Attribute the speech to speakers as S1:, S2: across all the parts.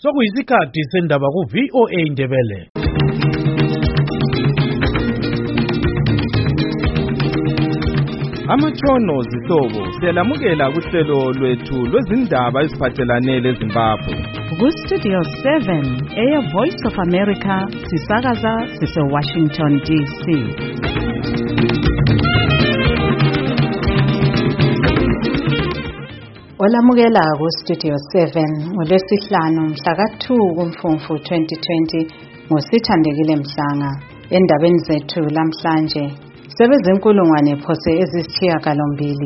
S1: Sokuyisikhathi sendaba ku VOA Indebele.
S2: Amatshono zihlobo siyalamukela kuhlelo lwethu lwezindaba eziphathelane leZimbabwe.
S3: Ku-Studio 7 Air Voice of America sisakaza sise-Washington DC. Olamukela ku-Studio 7 ngolwesihlanu mhla ka-2 kuMfumfu 2020 ngosithandekile Mhlanga. Endabeni zethu lamhlanje sebezinkulungwane phose ezisishiyagalombili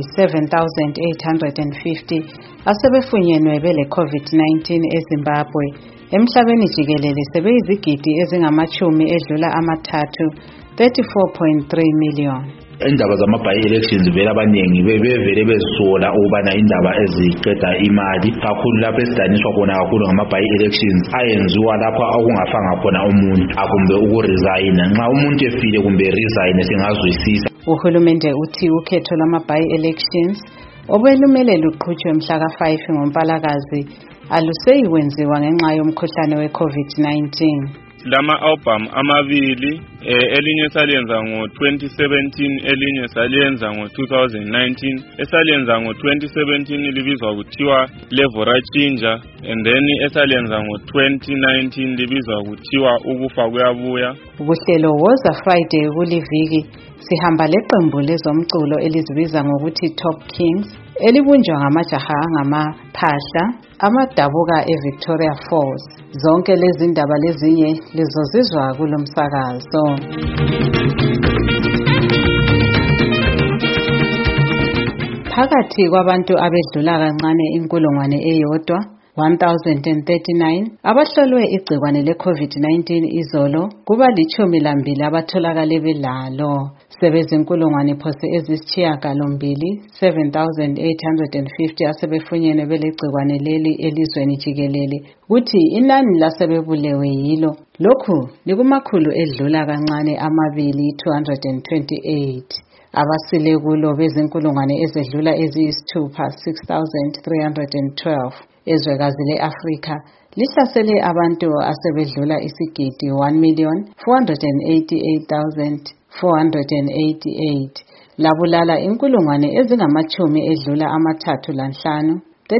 S3: 7,850 asebefunyenwe bele COVID-19 eZimbabwe. Emhlabeni jikelele sebeyizigidi ezingamachumi edlula amathathu 34.3 million.
S4: Indaba zama-by-elections vele abaningi bevele bezisola ukubana indaba eziqeda imali kakhulu lapho esidaniswa khona kakhulu ngama-by-elections ayenziwa lapho okungafanga khona umuntu akumbe ukuresign. Nxa umuntu efile kumbe resign singazwisisa.
S3: Uhulumende uthi ukhetho lwama-by-elections obelumele luqhutshwe mhla ka-5 ngoMpalakazi aluseyikwenziwa ngenxa yomkhuhlane we-COVID-19.
S5: Lama-album amabili elinye saliyenza ngo-2017 elinye saliyenza ngo-2019. Esaliyenza ngo-2017 libizwa kuthiwa Levora Chinja and then esaliyenza ngo-2019 libizwa kuthiwa Ukufa Kuyabuya.
S3: Ubuhlelo Woza Friday kuliviki sihamba leqembu lezomculo elizibiza ngokuthi Top Kings elibunjwa ngamajaha angamaphahla amadabuka eVictoria Falls. Zonke lezi ndaba lezinye lizozizwa kulomsakazo. Phakathi kwabantu abedlula kancane inkulungwane eyodwa 1039 abahlolwe igcikwane le-COVID-19 izolo kuba 12 abatholakale belalo. Sebezinkulungwane phose ezisishiyagalombili 7,850 asebefunyenwe belegcikwane leli elizweni jikelele. Kuthi inani lasebebulewe yilo lokhu likumakhulu edlula kancane amabili 228. Abasile kulo bezinkulungwane ezedlula eziyisithupha 6,312. Ezwekazi le-Afrika lihlasele abantu asebedlula isigidi 1,488,488. Labulala inkulungwane ezingamachumi edlula amathathu lanhlanu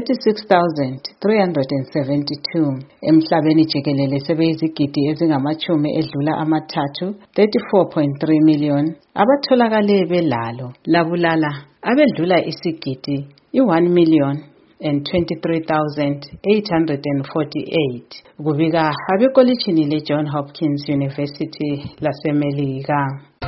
S3: 36,372. Emhlabeni jikelele sebeyizigidi ezingamachumi edlula amathathu 34.3 million abatholakale belalo. Labulala abedlula isigidi i-1 million and 23,848 kubika abekolitshini le-John Hopkins University laseMelika.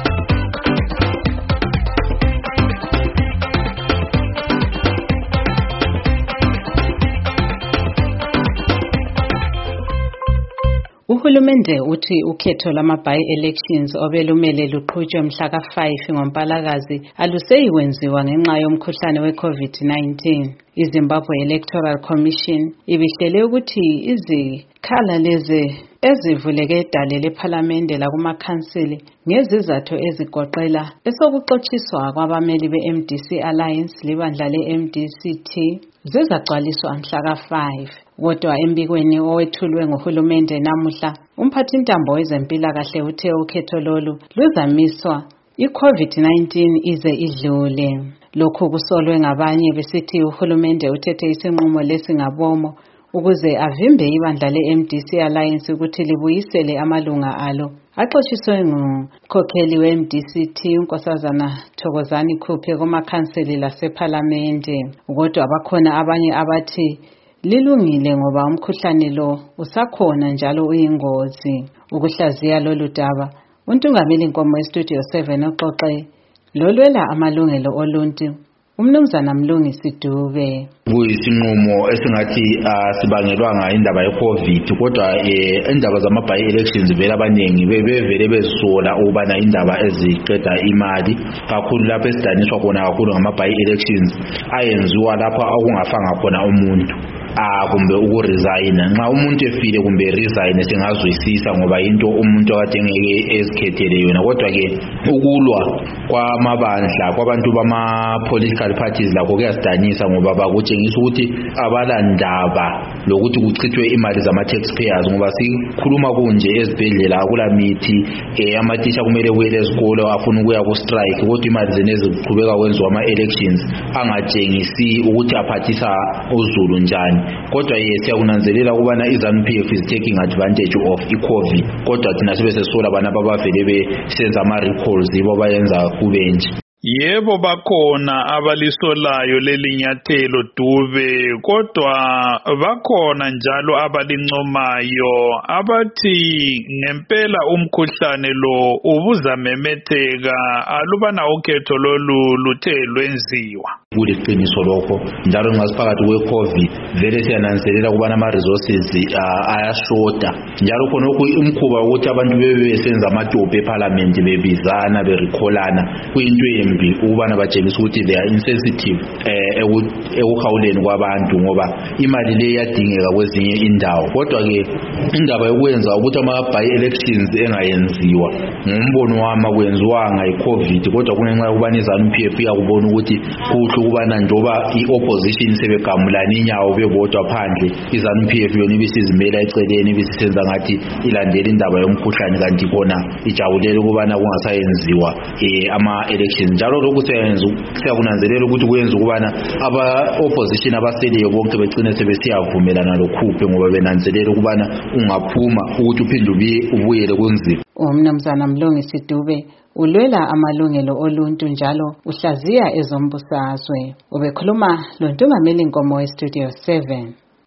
S3: Uhulumende uthi ukhetho lama-by-elections obelumele luqhutshwe mhla ka-5 ngoMpalakazi aluseyikwenziwa ngenxa yomkhuhlane we-COVID-19. iZimbabwe Electoral Commission ibihlele ukuthi izikhala lezi ezivuleke edale lephalamende lakumakhansili ngezizathu ezigoqela esokuxotshiswa kwabameli be-MDC Alliance libandla le-MDC-T zizagcwaliswa mhla ka-5. Kodwa embikweni owethulwe nguhulumende namuhla umphathintambo wezempilakahle uthe ukhetho lolu luzamiswa i-COVID-19 ize idlule. Lokhu kusolwe ngabanye besithi uhulumende uthethe isinqumo lesingabomo ukuze avimbe ibandla le-MDC Alliance ukuthi libuyisele amalunga alo axotshiswe ngumkhokheli we-MDC-T uNkosazana Thokozani Khuphe kumakhansili lasephalamende. Kodwa bakhona abanye abathi lilungile ngoba umkhuhlane lo usakhona njalo uyingozi. Ukuhlaziya lolu daba uNtungameli Nkomo eStudio 7 oxoxe lolwela amalungelo oluntu uMnumzana Mlungisi Dube.
S4: Kuyisinqumo esingathi sibangelwa indaba ye-COVID kodwa indaba zama-by-elections vele abaningi bevele bezisola ukubana indaba eziqeda imali kakhulu lapho esidaniswa khona kakhulu ngama-by-elections ayenziwa lapho okungafanga khona umuntu kumbe ukuresign. Nxa umuntu efile kumbe resign singazwisisa ngoba into umuntu akade ngeke ezikhethele yona, kodwa ke ukulwa kwamabandla kwabantu bama-political parties lakho kuyasidanisa ngoba bakutshengisa ukuthi abalandaba lokuthi kuchithwe imali zama-taxpayers, ngoba sikhuluma kunje ezibhedlela akula mithi, amatitsha kumele kuyele ezikolo afuna ukuya ku-strike, kodwa imali zenezi kuqhubeka kwenziwa ama-elections angatshengisi ukuthi aphathisa uzulu njani. Kodwa siyakunanzelela ukubana i-ZANU-PF is taking advantage of i-COVID, kodwa thina sibe sesola abantu abavele besenza ama-recalls yibo bayenza kube nje.
S6: Yebo bakhona abalisolayo lelinyathelo Dube, kodwa bakhona njalo abalincomayo abathi ngempela umkhuhlane lo ubuzamemetheka alubana ukhetho lolu luthe lwenziwa.
S4: Kuliqiniso lokho njalo ngasiphakathi kwe-COVID vele siyananzelela ukubana ama-resources ayashota, njalo khonokho umkhuba ukuthi abantu bebesenza amatope eParliament bebizana berikholana kuyinto embi ukubana batshengisa ukuthi they are insensitive ekuhawuleni kwabantu, ngoba imali le iyadingeka kwezinye indawo. Kodwa ke indaba yokwenza ukuthi ama-by-elections engayenziwa ngombono wami akwenziwanga i-COVID, kodwa kunenxa yokubana i-ZANU-PF iyakubona ukuthi kuhle ukubana njoba i-opposition sebegamulana inyawo bebodwa phandle, i-ZANU-PF yona ibisizimela eceleni ibisisenza ngathi ilandela indaba yomkhuhlane, kanti khona ijabulele ukubana kungasayenziwa ama-elections. Njalo lokhu siyakunanzelela ukuthi kuyenza ukubana aba-opposition abaseleyo bonke begcine sebesiyavumelana lokhuphe, ngoba benanzelela ukubana ungaphuma ukuthi uphinde ubuyele kunzima.
S3: Umnumzana Mlungisi Dube ulwela amalungelo oluntu njalo uhlaziya ezombusazwe. Ubekhuluma loNtungameli Nkomo weStudio 7.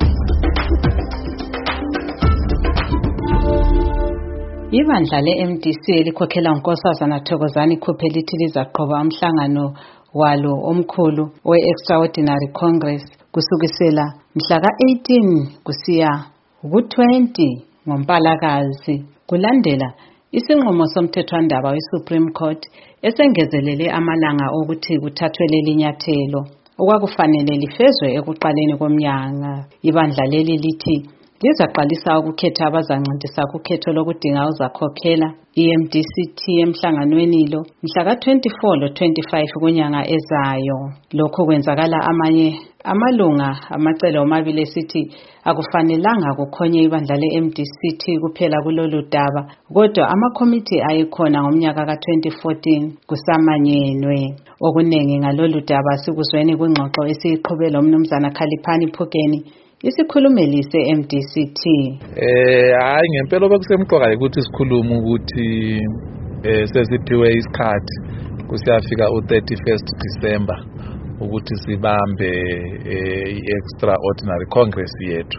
S3: Ibandla le-MDC elikhokhela uNkosazana Thokozani Khuphe lithi lizaqhuba umhlangano walo omkhulu we-Extraordinary Congress kusukisela mhla ka-18 kusiya ku-20 ngoMpalakazi, kulandela isinqumo somthethwandaba we-Supreme Court esengezelele amalanga okuthi kuthathwe leli nyathelo okwakufanele lifezwe ekuqaleni komnyaka. Ibandla leli lithi lizaqalisa ukukhetha abazancintiswa kukhetho lokudinga uzakhokhela i-MDC-T emhlanganweni lo mhla ka-24 lo-25 kunyanga ezayo. Lokho kwenzakala amanye amalunga amacele omabili esithi akufanelanga kukhonye ibandla le-MDC-T kuphela kulolu daba, kodwa amakomiti ayikhona ngomnyaka ka-2014 kusamanyenwe. Okunengi ngalolu daba sikuzweni kwingxoxo esiyiqhubela umnumzana Khaliphani Phukeni, isikhulumeli se-MDC-T.
S7: Hayi ngempela bekusemqoka ukuthi sikhulume ukuthi sesiphiwe isikhathi kusiyafika u-31 December ukuthi sibambe i-Extraordinary Congress yethu.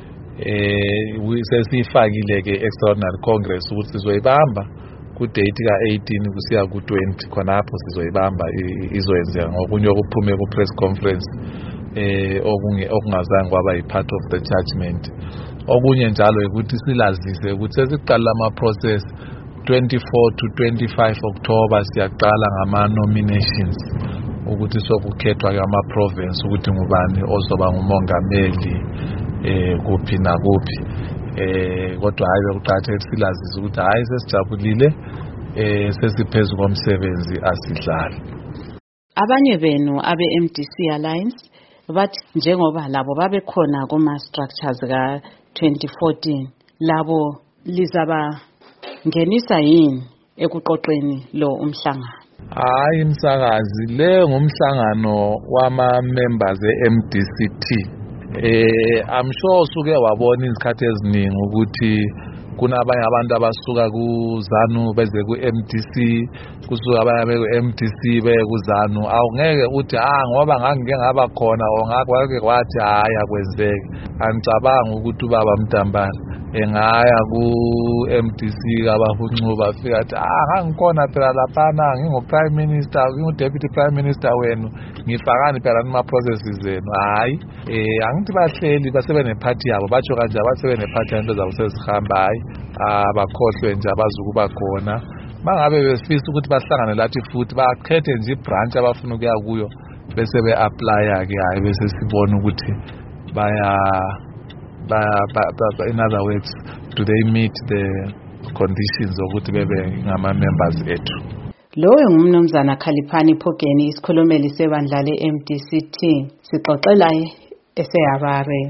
S7: Sesifakile ke Extraordinary Congress ukuthi sizoyibamba ku-date ka-18 kusiya ku-20, khonapho sizoyibamba izoyenzeka ngokunye okuphume ku-press conference okungazange kwaba yi-part of the judgment. Okunye njalo ukuthi silazise ukuthi sesiqala ama-process 24 to 25 October siyaqala ngama-nominations ukuthi sokukhethwa kwama-province ukuthi ngubani ozoba ngumongameli kuphi nakuphi. Kodwa hayi bekuqakathekile silazise ukuthi hayi sesijabulile sesiphezu komsebenzi asidlala.
S3: Abanye benu abe-MDC Alliance bathi njengoba labo babekhona kuma-structures ka-2014 labo lizaba ngenisa yini ekuqoqeni lo umhlangano?
S7: Hayi msakazi, le ngumhlangano wama-members e-MDC-T. I'm sure usuke wabona izikhathi eziningi ukuthi kunabanye abantu abasuka ku-ZANU beze ku-MDC, kusuka abanye ku-MDC beye ku-ZANU. Awungeke uthi ngoba ngangike ngaba khona kwake kwathi hayi akwenzeki. Angicabanga ukuthi ubaba Mtambala engaya ku-MDC kabaHuncuba afika athi ngangikhona phela laphana ngingu-Prime Minister, ngingu-Deputy Prime Minister wenu, ngifakani phela kuma-processes zenu. Hayi angithi bahleli basebenephathi yabo, batsho kanje basebenephathi into zabo sezihamba. Hayi abakhohlwe nje abazukuba khona. Mangabe befisa ukuthi bahlangane lathi futhi bakhethe nje ibranch abafuna ukuya kuyo bese be-applya ke, hayi bese sibona ukuthi in other words, do they meet the conditions ukuthi bebe ngama-members ethu.
S3: Loyo ngumnumzana Khaliphani Phokeni isikhulumeli sebandla le-MDCT sixoxela eseHarare.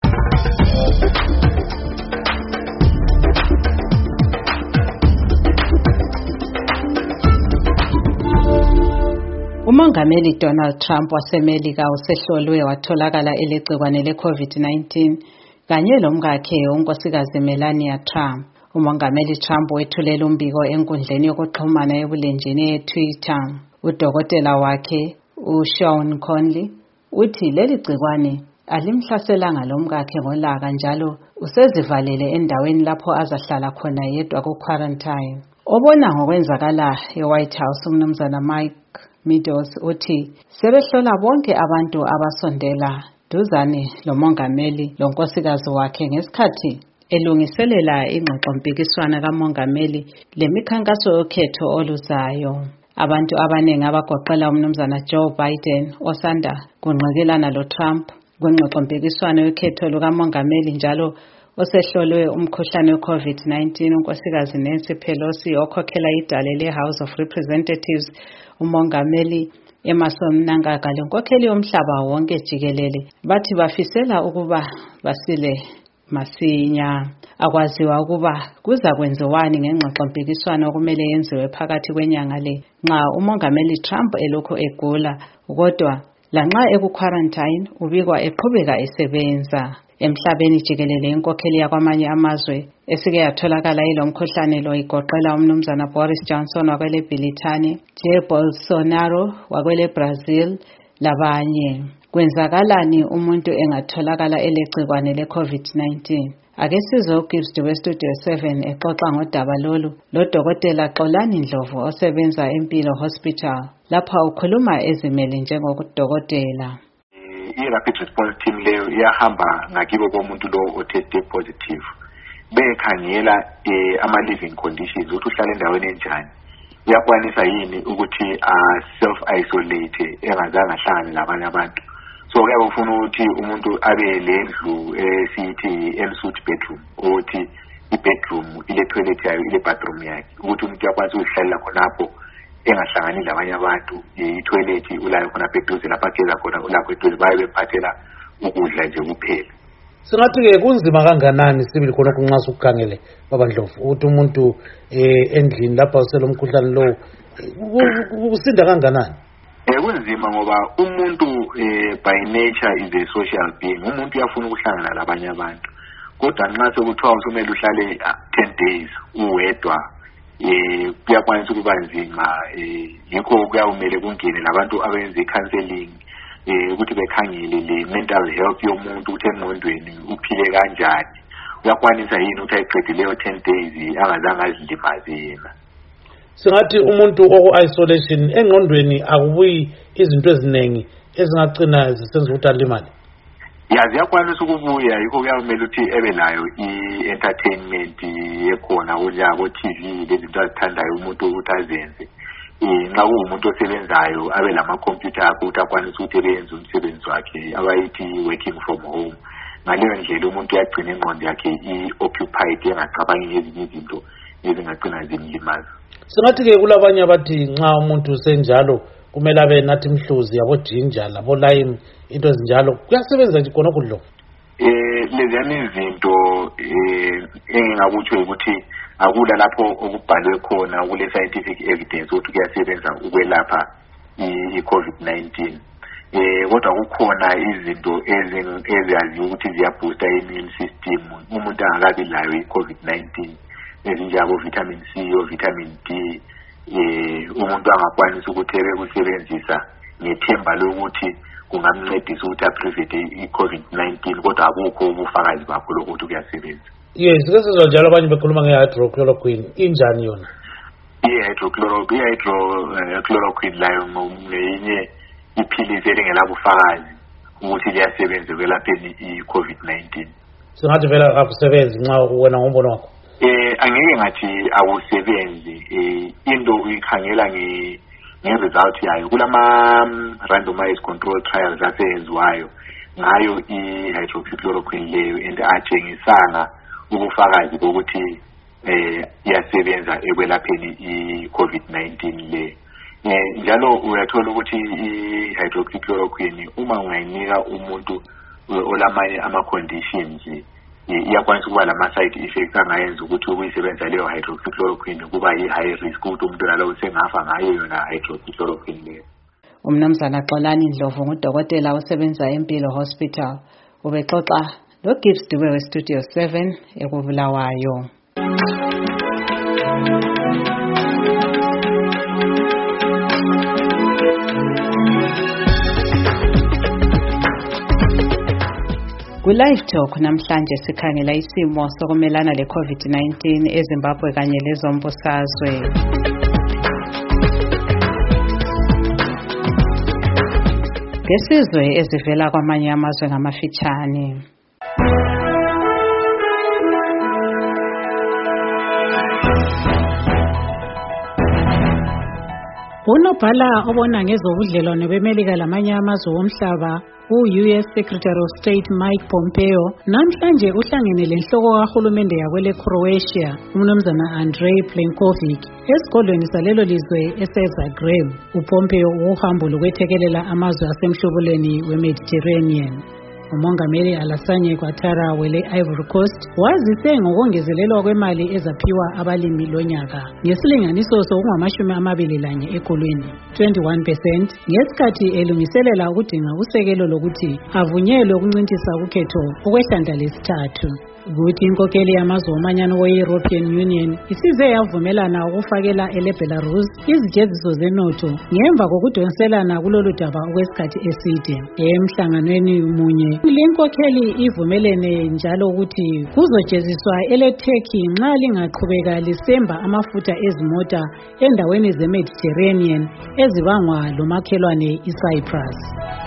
S3: Umongameli Donald Trump waseMelika usehlolwe watholakala elegcikwane le-COVID-19 kanye lomkakhe unkosikazi Melania Trump. Umongameli Trump wethulela umbiko enkundleni yokuxhumana ebulenjini ye-Twitter. Udokotela wakhe uSean Conley uthi leli gcikwane alimhlaselanga lomkakhe ngolaka njalo usezivalele endaweni lapho azahlala khona yedwa ku-quarantine. Obona ngokwenzakala eWhite House umnumzana Mike Meadows uthi sebehlola bonke abantu abasondela duzane lomongameli lonkosikazi wakhe ngesikhathi elungiselela ingxoxompikiswano kamongameli lemikhankaso yokhetho oluzayo. Abantu abaningi abagoqela umnumzana Joe Biden osanda kunqekelana loTrump kwingxoxompikiswano yokhetho lukamongameli njalo osehlolwe umkhuhlane we-COVID-19 unkosikazi Nancy Pelosi okhokhela idale le-House of Representatives umongameli Emerson Mnangagwa lenkokheli yomhlaba wonke jikelele bathi bafisela ukuba basile masinya. Akwaziwa ukuba kuza kwenziwani ngengxoxompikiswano okumele yenziwe phakathi kwenyanga le nxa umongameli Trump elokhu egula kodwa lanxa eku-quarantine ubikwa eqhubeka esebenza. Emhlabeni jikelele inkokheli yakwamanye amazwe esike yatholakala ilomkhuhlane lo igoqela umnumzana Boris Johnson wakwele Britani, Jair Bolsonaro wakwele Brazil labanye. Kwenzakalani umuntu engatholakala elegcikwane le-COVID-19? Ake sizwe uGibbs we-Studio 7 exoxa ngodaba lolu lodokotela Xolani Ndlovu osebenza eMpilo Hospital lapha ukhuluma ezimele njengokudokotela.
S8: I-rapid response team leyo iyahamba ngakibo komuntu lo oteste positive bekhangela ama-living conditions ukuthi uhlala endaweni enjani, uyakwanisa yini ukuthi self-isolate engazange ahlangane labanye abantu. So kuyabe ufuna ukuthi umuntu abe lendlu esithi ensuite bedroom ukuthi i-bedroom ile-toilet yayo ile-bathroom yakhe ukuthi umuntu uyakwanisa ukuhlalela khonapho engahlangani labanye abantu. I-toilet ulayo khonapho eduze lapho ageza khona ulapho eduze baye bephathela ukudla nje kuphela.
S1: Singathi-ke kunzima kanganani sibili khona kunxa sukukhangele babandlovu ukuthi umuntu endlini lapha uselomkhuhlane lowo usinda kanganani?
S8: Kunzima ngoba umuntu by nature is a social being. Umuntu uyafuna ukuhlangana labanye abantu kodwa nxa sekuthiwa usumele uhlale 10 days uwedwa kuyakwanisa ukuba nzima. Yikho kuyawumele kungene labantu abenza i-counseling ukuthi bekhangele le mental health yomuntu ukuthi engqondweni uphile kanjani, uyakwanisa yini ukuthi ayiqedileyo 10 days angazange azilimaze yena.
S1: Singathi umuntu oku-isolation engqondweni akubuyi izinto eziningi ezingagcina zisenza ukuthi alimale.
S8: Ziyakwanisa ukubuya, yikho kuyawumele ukuthi ebe nayo i-entertainment ekhona njengabo-TV lezinto azithandayo umuntu ukuthi azenze. Nxa kuwumuntu osebenzayo abe lamakhompyutha akhe ukuthi akwanisa ukuthi ebenze umsebenzi wakhe abayithi working from home. Ngaleyo ndlela umuntu uyagcina ingqondo yakhe i-occupied engacabangi ngezinye izinto ezingagcina zimlimaza.
S1: Singathi-ke kulabanye abathi nxa umuntu usenjalo kumele abe nathi mhluzi yabo-ginger labo-lime into ezinjalo kuyasebenza nje khona kudlo.
S8: Leziyana izinto engingakutsho ukuthi akula lapho okubhalwe khona kule-scientific evidence ukuthi kuyasebenza ukwelapha i-COVID-19. Kodwa kukhona izinto eziyaziyo ukuthi ziyaboosta i-immune system umuntu angakabi layo i-COVID-19 ezinjengabo-vitamin C o-vitamin D. Umuntu angakwanisa ukuthi ebekusebenzisa ngethemba lokuthi kungamncedisa ukuthi aprevente i-COVID-19 kodwa akukho ubufakazi bakho lokuthi kuyasebenza.
S1: Yes, kesizwa njalo abanye bekhuluma nge-hydrochloroquine. Injani yona?
S8: I-hydrochloroquine layo ngeyinye iphilisi elingelabufakazi ukuthi liyasebenza kwelapheni i-COVID-19.
S1: Singathi vele akusebenzi nxa wena ngombono wakho?
S8: Angeke ngathi awusebenzi. Into uyikhangela nge-result yayo kulama randomized control trials aseyenziwayo ngayo i-hydroxychloroquine leyo and atshengisanga ubufakazi bokuthi iyasebenza ekwelapheni i-COVID-19 le. Njalo uyathola ukuthi i-hydroxychloroquine uma ungayinika umuntu olamanye ama-conditions iyakwanisa ukuba lama-side effects angayenza ukuthi ukuyisebenza leyo hydroxychloroquine kuba yi-high risk ukuthi umuntu nalowo sengafa ngayo yona hydroxychloroquine leyo.
S3: Umnumzana Xolani Ndlovu ngudokotela osebenza eMpilo Hospital ubexoxa loGibbs Dube weStudio 7 ekubulawayo. Ku-Live Talk namhlanje sikhangela isimo sokumelana le-COVID-19 eZimbabwe kanye lezombusazwe. Ngesizwe ezivela kwamanye amazwe ngamafitshane.
S9: Unobhala obona ngezobudlelwano beMelika lamanye amazwe omhlaba u-US Secretary of State Mike Pompeo namhlanje uhlangene lenhloko kahulumende yakwele Croatia umnumzana Andrej Plenković esigodlweni salelo lizwe eseZagreb. uPompeo uhambo lokwethekelela amazwe asemhlubulweni weMediterranean. Umongameli Alassane Ouattara wele Ivory Coast wazise ngokongezelelwa kwemali ezaphiwa abalimi lonyaka ngesilinganiso sokungama-21 ekhulwini 21% ngesikhathi elungiselela ukudinga usekelo lokuthi avunyelwe ukuncintisa ukhetho okwehlandla lesithathu. Ukuthi inkokeli yamazwe omanyano we-European Union isize yavumelana ukufakela eleBelarus izijeziso zenotho ngemva kokudonselana kulolu daba okwesikhathi eside. Emhlanganweni munye le nkokeli ivumelene njalo ukuthi kuzojeziswa eleTurkey nxa lingaqhubeka lisemba amafutha ezimota endaweni zeMediterranean ezibangwa lomakhelwane iCyprus.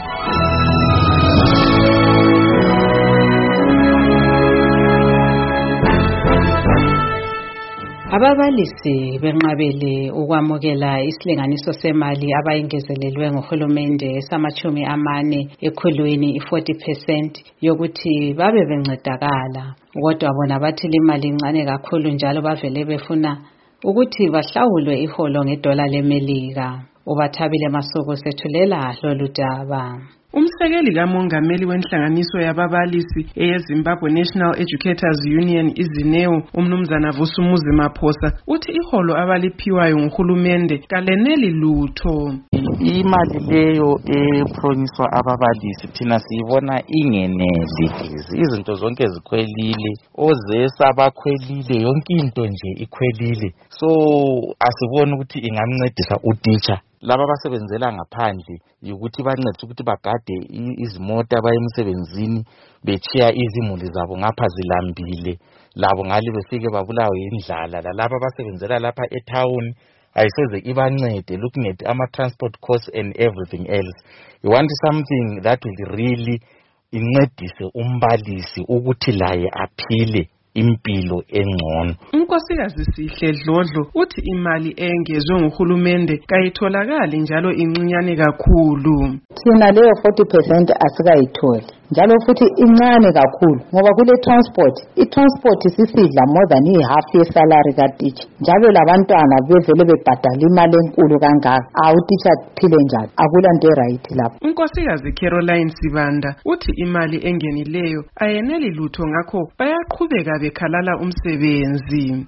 S3: Ababalisi benqabele ukwamukela isilinganiso semali abayingezelelwe nguhulumende esama-40 ekhulwini 40% yokuthi babe bencedakala. Kodwa bona bathi imali incane kakhulu njalo bavele befuna ukuthi bahlawulwe iholo ngedola leMelika. Ubathabile Masuku sethulela lolu daba.
S10: Umsekeli kamongameli wenhlanganiso yababalisi eyeZimbabwe National Educators Union iZineo umnumzana Vusumuzi Maphosa uthi iholo abaliphiwayo nguhulumende kaleneli lutho.
S11: Imali leyo epromiswa ababalisi thina siyibona ingeneli. Izinto zonke zikhwelile, ozesa abakhwelile, yonke into nje ikhwelile. So asibona ukuthi ingamncedisa utitsha. Laba basebenzela ngaphandle ukuthi bancede ukuthi bagade izimota bayemsebenzini bechiya izimuli zabo ngapha zilambile labo ngale befike babulawa indlala. Lalaba basebenzela lapha etown ayisoze ibancede looking at ama transport costs and everything else. You want something that will really incedise umbalisi ukuthi laye aphile impilo engcono.
S10: Unkosikazi Sihle Dlodlo uthi imali engezwe nguhulumende kayitholakali njalo incinyane kakhulu.
S12: Thina leyo 40% asikayitholi njalo futhi incane kakhulu ngoba kule transport sisidla more than half ye salary ka teacher njalo labantwana bevele bebhadala imali enkulu kangaka teacher phile njalo akulanto right lapho.
S10: Unkosikazi Caroline Sibanda uthi imali engenileyo ayeneli lutho ngakho bayaqhubeka bekhalala umsebenzi.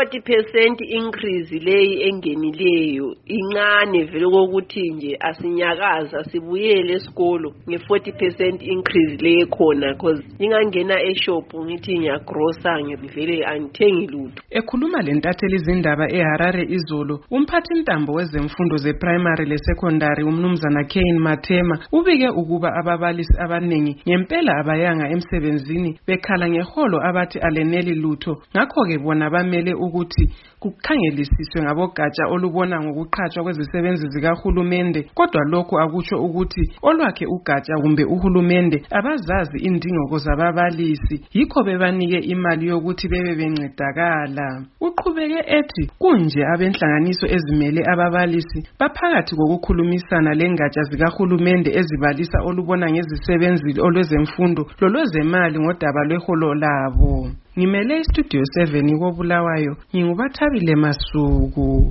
S13: I-40% increase leyi engenileyo incane vele kokuthi nje asinyakaza sibuyele esikolo nge-40% increase leyi khona cause ingangena eshop ngithi ngiyagrosa ngivele angithengi lutho.
S10: Ekhuluma lentatheli izindaba eHarare izolo umphathi ntambo wezemfundo zeprimary lesecondary umnumzana Kane Mathema ubike ukuba ababalisi abaningi ngempela abayanga emsebenzini bekhala ngeholo abathi aleneli lutho ngakho ke bona bamele ukuthi kukhangelisiswe ngabogatsha olubona ngokuqhatshwa kwezisebenzi zikahulumende kodwa lokho akutsho ukuthi olwakhe ugatsha kumbe uhulumende abazazi indingeko zababalisi yikho bebanike imali yokuthi bebe bencedakala. Uqhubeke ethi kunje abenhlanganiso ezimele ababalisi baphakathi kokukhulumisana lengatsha zikahulumende ezibalisa olubona ngezisebenzi olwezemfundo lolwezemali ngodaba lweholo labo. Ngimele istudio 7 koBulawayo, ngingubathabile Masuku.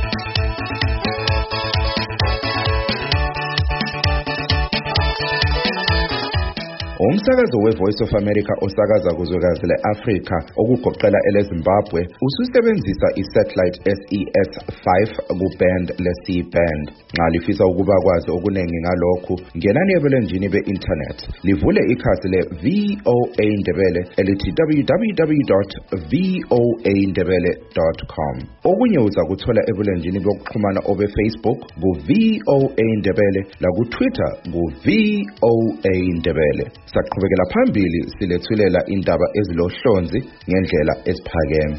S14: Umsakazo weVoice of America osakaza kuzwekazi leAfrika okugoqela eleZimbabwe ususebenzisa isatellite SES5 kuband leC-band. Nxa lifisa ukuba kwazi okunengi ngalokhu, ngenani ebulenjini be-internet livule ikhasi le-VOA Ndebele elithi www.voandebele.com. Okunye uza kuthola ebulenjini bokuxhumana obe-Facebook ku-VOA Ndebele laku-Twitter ku-VOA Ndebele. Saqhubekela phambili silethulela indaba ezilohlonzi ngendlela esiphakeme.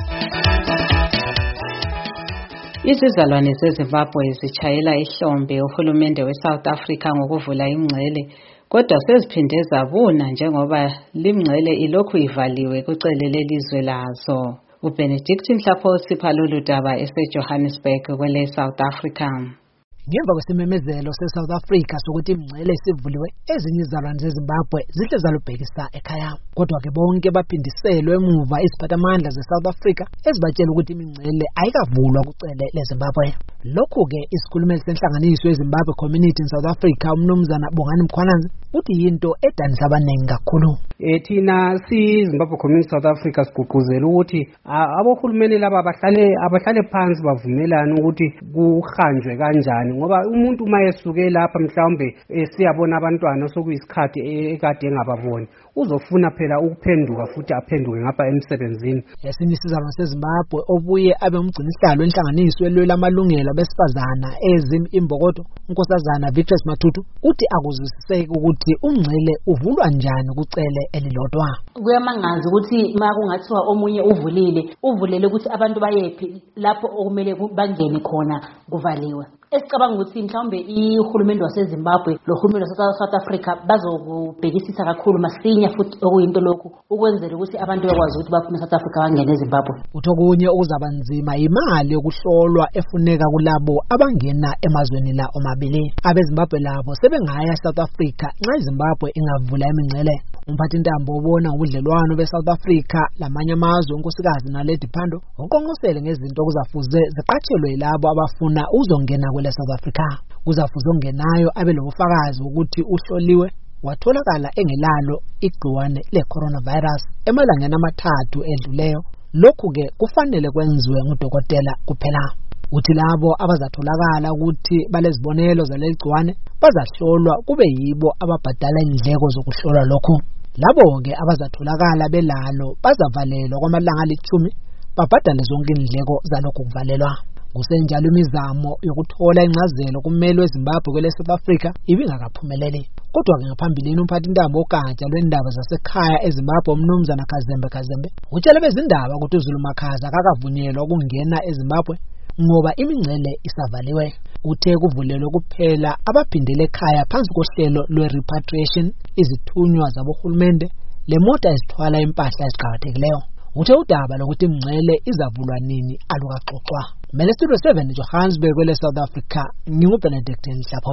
S3: Izizalwane zeZimbabwe zitshayela ihlombe uhulumende weSouth Africa ngokuvula ingcele, kodwa seziphinde zabuna njengoba limngcele ilokhu ivaliwe kucele lelizwe lazo. uBenedict Nhlapho sipha lolu daba eseJohannesburg kwele South Africa.
S15: Ngemva kwesimemezelo seSouth Africa sokuthi imingcele isivuliwe, ezinye izizalwane zeZimbabwe zihle zalubhekisa ekhaya. Kodwa ke bonke baphindiselwe emuva iziphathamandla zeSouth Africa ezibatshela ukuthi imingcele ayikavulwa kucele leZimbabwe. Lokhu ke isikhulumeli senhlanganiso yeZimbabwe Community in South Africa umnumzana Bongani Mkhwananzi uthi yinto edanisa abaningi kakhulu.
S16: Thina siZimbabwe Community South Africa sigqugquzela ukuthi abohulumeni laba abahlale phansi bavumelana ukuthi kuhanjwe kanjani, ngoba umuntu mayesuke lapha mhlawumbe siyabona abantwana sokuyisikhathi ekade engababoni uzofuna phela ukuphenduka futhi aphenduke ngapha emsebenzini.
S15: Esinye isizalwane seZimbabwe obuye abe umgcinisihlalo wenhlanganiso elwela amalungelo abesifazana Imbokodo, unkosazana Victor Matutu uthi akuzwisiseki ukuthi umngcele uvulwa njani kucele elilodwa.
S17: Kuyamangaza ukuthi makungathiwa omunye uvulele ukuthi abantu bayephi lapho okumele bangene khona kuvaliwe. Esicabanga ukuthi mhlawumbe ihulumende waseZimbabwe lohulumende waseSouth Africa bazokubhekisisa kakhulu masinya futhi okuyinto lokhu ukwenzela ukuthi abantu bakwazi ukuthi baphume eSouth Africa bangene eZimbabwe.
S15: Utho kunye okuzaba nzima imali yokuhlolwa efuneka kulabo abangena emazweni la omabili. AbeZimbabwe labo sebengaya eSouth Africa nxa iZimbabwe ingavula imingcele. Umphathintambo obona ngobudlelwano beSouth Africa lamanye amazwe unkosikazi Naledi Pandor uqonqosele ngezinto okuzafuze ziqatshelwe labo abafuna uzongena kwele South Africa. Kuzafuze ongenayo abe lobufakazi ukuthi uhloliwe watholakala engelalo igciwane le-coronavirus emalangeni amathathu edluleyo. Lokhu ke kufanele kwenziwe ngudokotela kuphela. Uthi labo abazatholakala ukuthi balezibonelo zalegciwane bazahlolwa kube yibo ababhadala indleko zokuhlolwa lokho. Labo ke abazatholakala belalo bazavalelwa kwamalanga ali-10 babhadale zonke indleko zalokho kuvalelwa. Kusenjalo imizamo yokuthola incazelo kumele weZimbabwe kwele South Africa ibingakaphumeleli. Kodwa ke ngaphambilini umphathintambo ogatsha lwendaba zasekhaya eZimbabwe umnumzana Kazembe utshela bezindaba ukuthi uZulu Makhaza akakavunyelwa ukungena eZimbabwe ngoba imingcele isavaliwe. Uthe kuvulelwe kuphela abaphindele ekhaya phansi kohlelo lwe-repatriation, izithunywa zabohulumende, lemota ezithwala impahla eziqhakathekileyo. Uthe udaba lokuthi imingcele izavulwa nini alukaxoxwa. Mele Studio 7 Johannesburg kwele South Africa, nginguBenedict Nhlapho.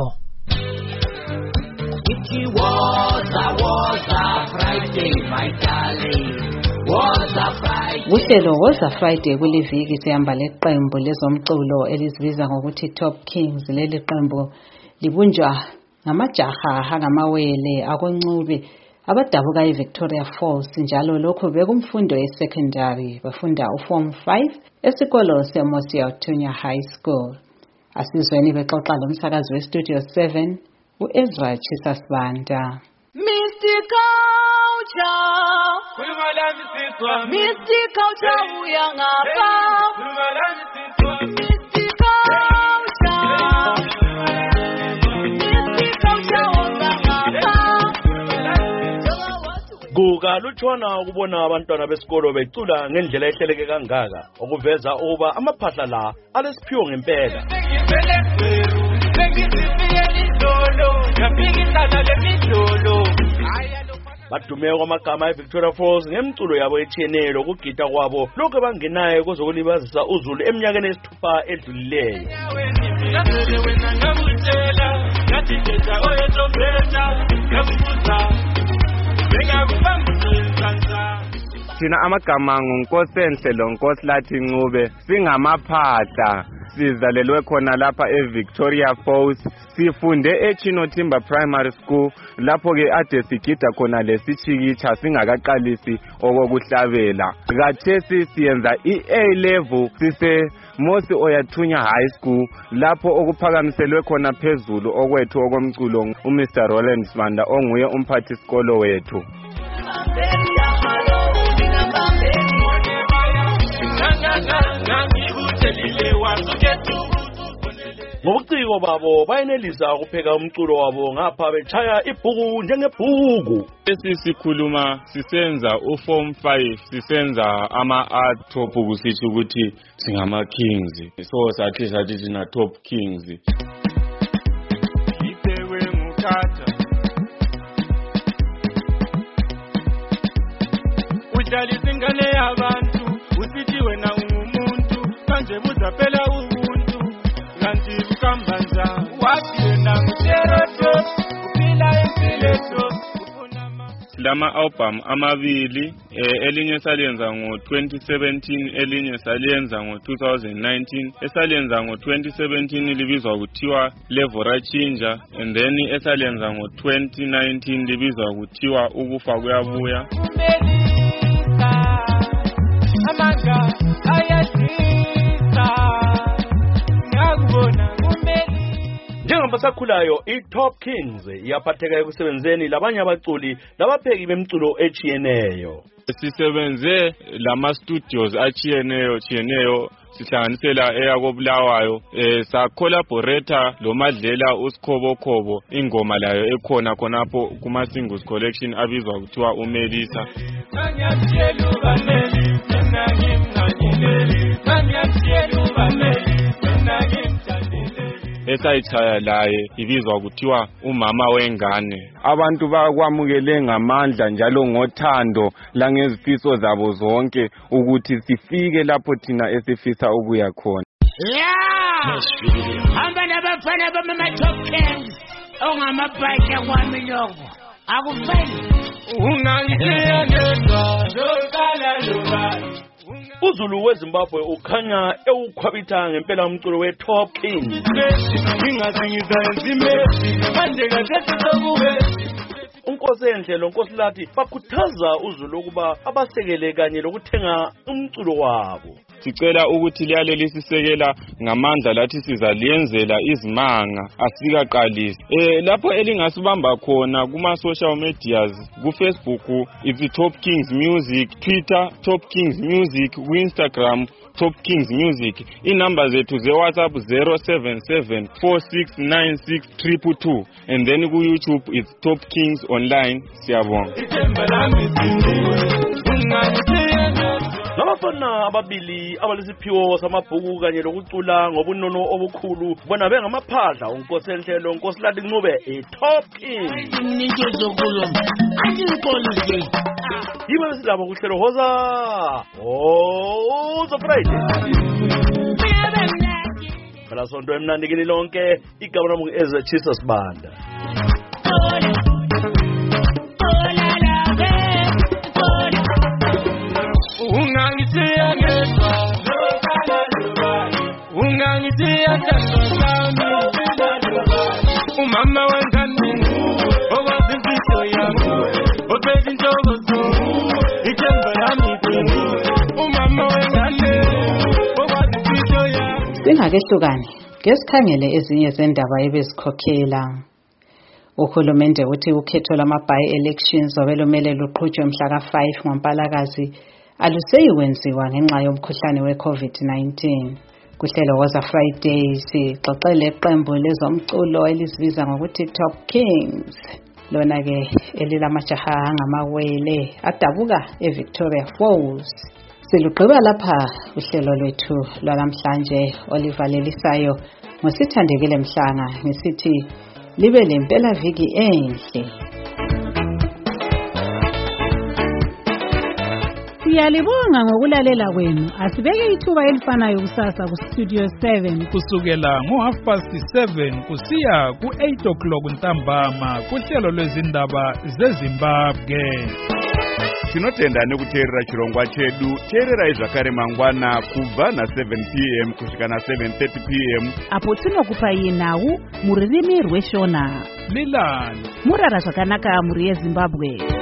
S3: Uhlelo Woza Friday kuliviki sihamba leqembu lezomculo elizibiza ngokuthi Top Kings. Leli qembu libunjwa ngamajaha angamawele akoncube abadabuka eVictoria Falls, njalo lokho bekumfundo yesecondary bafunda uform 5 esikolo seMosia Tunya High School. Asizweni bexoxa lomsakazi weStudio 7 uEzra Chisasibanda.
S18: Mystic culture uyangapha.
S19: Kukalutshwana ukubona abantwana besikolo becula ngendlela ehleleke kangaka, okuveza ukuba amaphahla la alesiphiwo ngempela. badume kwamagama eVictoria Falls ngemculo yabo etshiyeneyo ukugida kwabo lokho bangenayo kozokulibazisa uZulu eminyakeni esithupha edlulileyo.
S20: Thina amagama nguNkosenhle loNkosilathi Ncube singamaphahla sizalelwe khona lapha eVictoria Falls sifunde eChinotimba Primary School lapho ke ade sigida khona lesichikitsha singakaqalisi okokuhlabela kathesi siyenza iA level sise Mosi Oyathunya High School lapho okuphakamiselwe khona phezulu okwethu okomculo uMr Roland Smanda onguye umphathi sikolo wethu.
S19: Ngobuciko babo bayenelisa ukupheka umculo wabo ngapha bechaya ibhuku njengebhuku.
S5: Sikhuluma sisenza uform 5 sisenza ama-art top kusithi ukuthi singama kings so sathi thina top kings. Ipewe ngukhatha udlala izingane yabantu usithi wena ungumuntu manje buzaphela ubuntu kanti bukambanza wathi wena ngiteroto uphila empileto. Lama album amabili elinye saliyenza ngo2017 elinye saliyenza ngo2019 esaliyenza ngo2017 libizwa kuthiwa Levora Chinja and then esaliyenza ngo2019 libizwa kuthiwa ukufa kuyabuya. Amanga ayadisa ngakubona kumeli.
S19: Njengoba sakhulayo iTop Kings iyaphatheka ekusebenzeni labanye abaculi labapheki bemculo echiyeneyo.
S5: Sisebenze lama studios achiyeneyo sihlanganisela eyakobulawayo sa collaborator lo Madlela uSikhobo ingoma layo ekhona khonapho kuma singles collection abizwa kuthiwa uMelisa. Esayithaya laye ibizwa kuthiwa umama wengane. Abantu bakwamukele ngamandla njalo ngothando langezifiso zabo zonke ukuthi sifike lapho thina esifisa ukuya khona.
S21: Hamba nabafana bama Top Kings ongamabhayika kwami lokho akufeli
S5: ungangiyedwa lokala loba.
S19: uZulu weZimbabwe ukhanya ewukhwabitha ngempela umculo weTop Kings.
S5: Ingazingiza enzimesi manje kasesokuwe.
S19: Unkosenhle loNkosilathi bakhuthaza uZulu ukuba abasekele kanye lokuthenga umculo wabo.
S5: Sicela ukuthi liyale lisisekela ngamandla lathi sizaliyenzela izimanga asikaqalisi. Lapho elingasibamba khona kuma social medias ku Facebook it's Top Kings Music, Twitter Top Kings Music, ku Instagram Top Kings Music. Inumber zethu ze WhatsApp 077469622 and then ku YouTube it's Top Kings Online. Siyabonga.
S19: Labafana ababili abalesiphiwo samabhuku kanye lokucula ngobunono obukhulu bona bengamaphahla uNkosenhle loNkosilathi Ncube iTop Kings. Yiba silabo kuhlelo hoza the Friday. Phela sonto emnandi kini lonke igama lami ngu Jesus Banda.
S5: Ungangithiya ngedwa ungangithiya sami umama wengane okwazi imfihlo yami obeka intokozo ithemba lami umama wengane okwazi imfihlo yami.
S3: Singakehlukani ngesikhangele ezinye zendaba ebezikhokhela. Uhulumende uthi ukhetho lama-by-elections obelumele luqhutshwe mhla ka-5 ngoMpalakazi aluseyiwenziwa ngenxa yomkhuhlane we-COVID-19. Kuhlelo Woza Friday sixoxele iqembu lezomculo elizibiza ngokuthi Top Kings. Lona ke elilamajaha angamawele adabuka eVictoria Falls. Silugqiba lapha uhlelo lwethu lwanamhlanje olivalelisayo ngosithandekile Mhlanga ngisithi libe lempelaviki enhle.
S9: Siyalibonga ngokulalela kwenu. Asibeke ithuba elifanayo kusasa ku Studio 7
S6: kusukela ngo7:30 kusiya ku8 ntambama kuhlelo lwezindaba zeZimbabwe.
S2: Tinotenda nekuteerera chirongwa chedu. Teerera zvakare mangwana kubva na7 p.m. kusvika na7:30 p.m.
S22: apo tinokupai nhau mururimi rweshona.
S6: Milani
S22: murara zvakanaka muri yeZimbabwe.